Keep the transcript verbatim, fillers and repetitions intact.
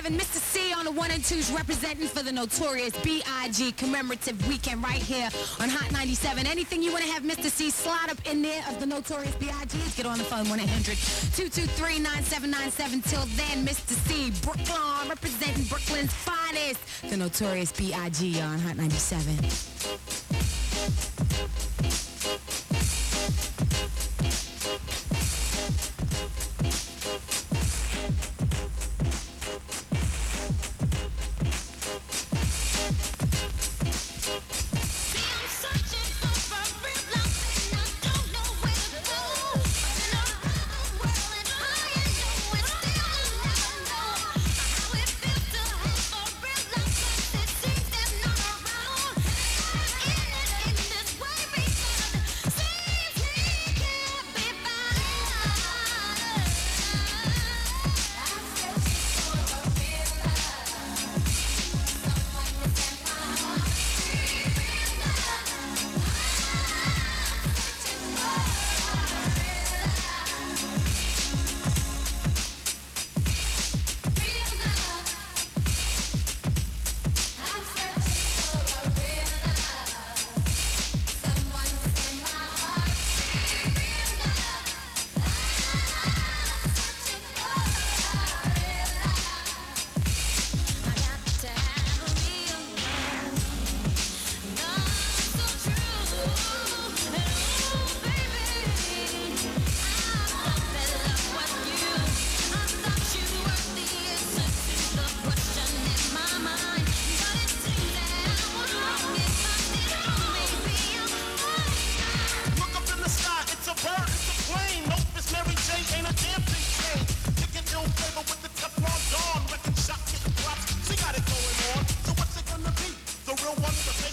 ninety-seven, Mister C on the one and twos representing for the Notorious B I G commemorative weekend right here on Hot ninety-seven. Anything you want to have Mister C slide up in there of the Notorious B I Gs, get on the phone one eight hundred two two three nine seven nine seven. Till then, Mister C, Brooklyn, representing Brooklyn's finest, the Notorious B I G on Hot ninety-seven. She got it going on, so what's it gonna be? The real one, the